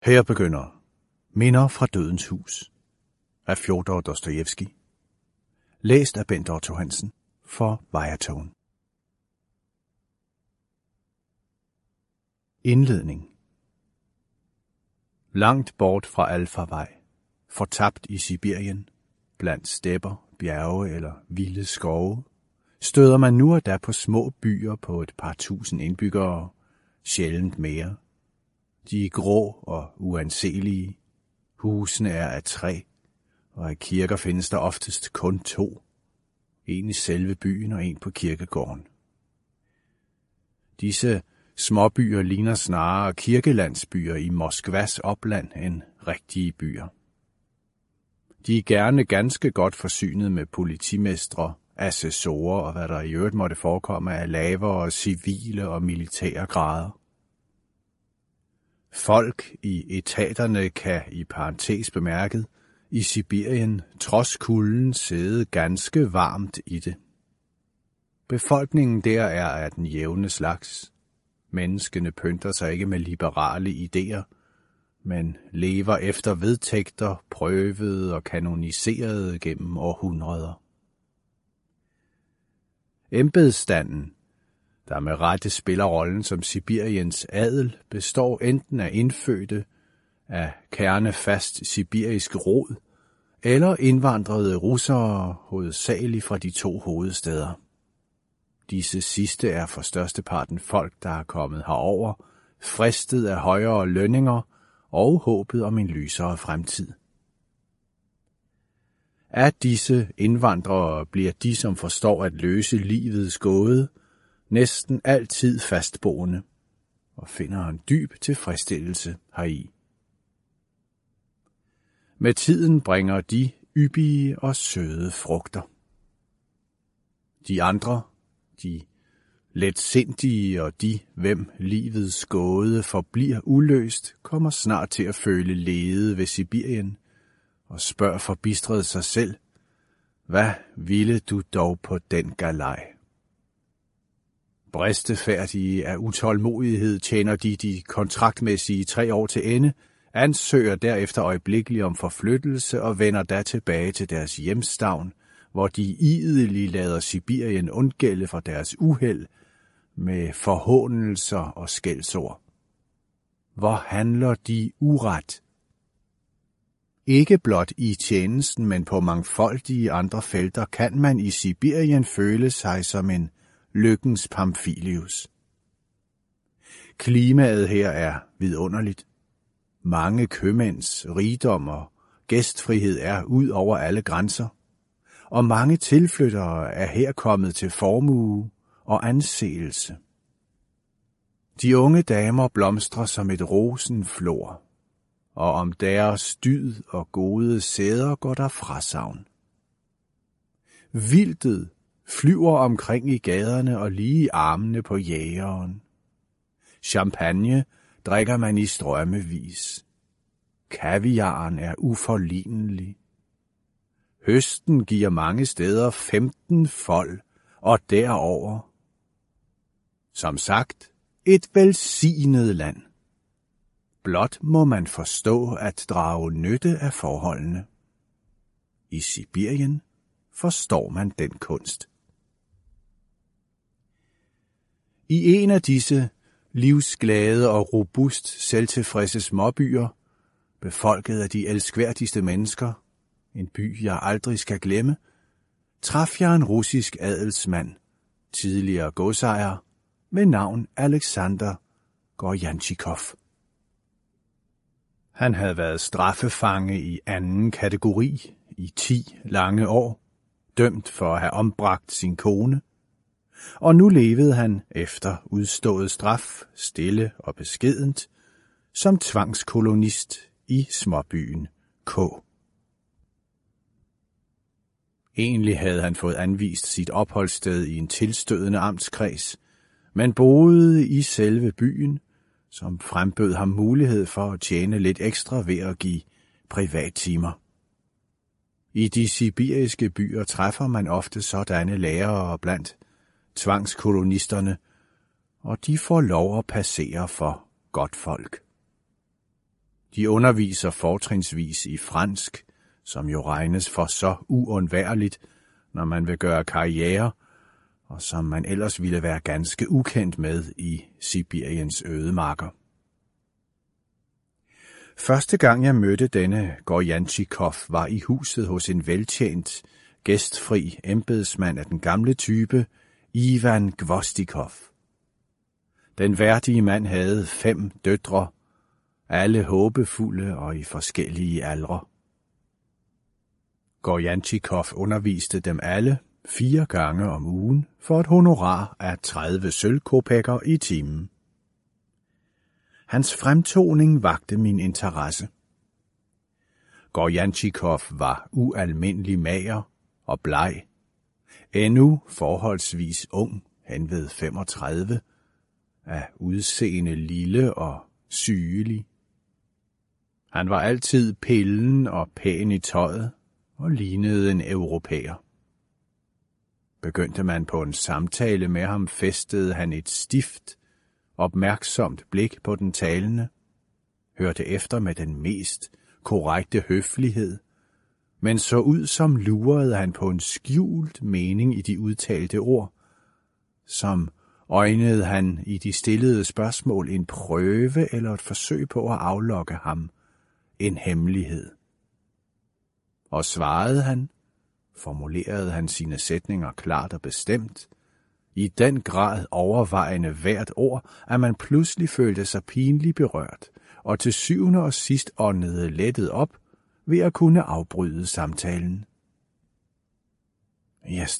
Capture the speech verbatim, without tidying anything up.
Her begynder Minder fra Dødens Hus af Fjodor Dostojevskij. Læst af Bent Otto Hansen for Viatone. Indledning. Langt bort fra Alfarvej, fortabt i Sibirien, blandt stepper, bjerge eller vilde skove, støder man nu og da på små byer på et par tusind indbyggere, sjældent mere. De er grå og uanselige. Husene er af træ, og af kirker findes der oftest kun to. En i selve byen og en på kirkegården. Disse småbyer ligner snarere kirkelandsbyer i Moskvas opland end rigtige byer. De er gerne ganske godt forsynet med politimestre, assessorer og hvad der i øvrigt måtte forekomme af lavere civile og militære grader. Folk i etaterne kan i parentes bemærket i Sibirien trods kulden sidde ganske varmt i det. Befolkningen der er af den jævne slags. Menneskene pynter sig ikke med liberale idéer, men lever efter vedtægter, prøvede og kanoniserede gennem århundreder. Embedsstanden, der med rette spiller rollen som Sibiriens adel, består enten af indfødte, af kernefast sibirisk rod, eller indvandrede russere, hovedsageligt fra de to hovedstæder. Disse sidste er for størsteparten folk, der er kommet herover, fristet af højere lønninger og håbet om en lysere fremtid. Af disse indvandrere bliver de, som forstår at løse livets gåde, næsten altid fastboende og finder en dyb tilfredsstillelse heri. Med tiden bringer de yppige og søde frugter. De andre, de letsindige og de, hvem livets gåde forbliver uløst, kommer snart til at føle lede ved Sibirien og spørger forbistret sig selv, hvad ville du dog på den galej? Bristefærdige af utålmodighed tjener de de kontraktmæssige tre år til ende, ansøger derefter øjeblikkeligt om forflyttelse og vender da tilbage til deres hjemstavn, hvor de idelig lader Sibirien undgælde for deres uheld med forhånelser og skældsord. Hvor handler de uret? Ikke blot i tjenesten, men på mangfoldige andre felter kan man i Sibirien føle sig som en lykkens Pamphilius. Klimaet her er vidunderligt. Mange købmænds rigdom og gæstfrihed er ud over alle grænser, og mange tilflyttere er her kommet til formue og anseelse. De unge damer blomstrer som et rosenflor, og om deres dyd og gode sæder går der frasagn. Vildtet flyver omkring i gaderne og lige i armene på jægeren. Champagne drikker man i strømmevis. Kaviaren er uforlignelig. Høsten giver mange steder femten fold og derover. Som sagt, et velsignet land. Blot må man forstå at drage nytte af forholdene. I Sibirien forstår man den kunst. I en af disse livsglade og robust selvtilfredse småbyer, befolket af de elskværdigste mennesker, en by jeg aldrig skal glemme, traf jeg en russisk adelsmand, tidligere godsejer, med navn Alexander Gorjanchikov. Han havde været straffefange i anden kategori i ti lange år, dømt for at have ombragt sin kone, og nu levede han efter udstået straf stille og beskedent som tvangskolonist i småbyen K. Egentlig havde han fået anvist sit opholdssted i en tilstødende amtskreds, men boede i selve byen, som frembød ham mulighed for at tjene lidt ekstra ved at give privattimer. I de sibiriske byer træffer man ofte sådanne lærere blandt tvangskolonisterne, og de får lov at passere for godt folk. De underviser fortrinsvis i fransk, som jo regnes for så uundværligt, når man vil gøre karriere, og som man ellers ville være ganske ukendt med i Sibiriens ødemarker. Første gang jeg mødte denne Gorjantjikov var i huset hos en veltjent, gæstfri embedsmand af den gamle type, Ivan Gvosdikov. Den værdige mand havde fem døtre, alle håbefulde og i forskellige aldre. Gorjantjikov underviste dem alle fire gange om ugen for et honorar af tredive sølvkopekker i timen. Hans fremtoning vakte min interesse. Gorjantjikov var ualmindelig mager og bleg, endnu forholdsvis ung, henved femogtredive, af udseende lille og sygelig. Han var altid pillen og pæn i tøjet og lignede en europæer. Begyndte man på en samtale med ham, fæstede han et stift, opmærksomt blik på den talende, hørte efter med den mest korrekte høflighed, men så ud som lurede han på en skjult mening i de udtalte ord, som øjnede han i de stillede spørgsmål en prøve eller et forsøg på at aflokke ham en hemmelighed. Og svarede han, formulerede han sine sætninger klart og bestemt, i den grad overvejende hvert ord, at man pludselig følte sig pinligt berørt, og til syvende og sidst åndede lettet op ved at kunne afbryde samtalen. Jeg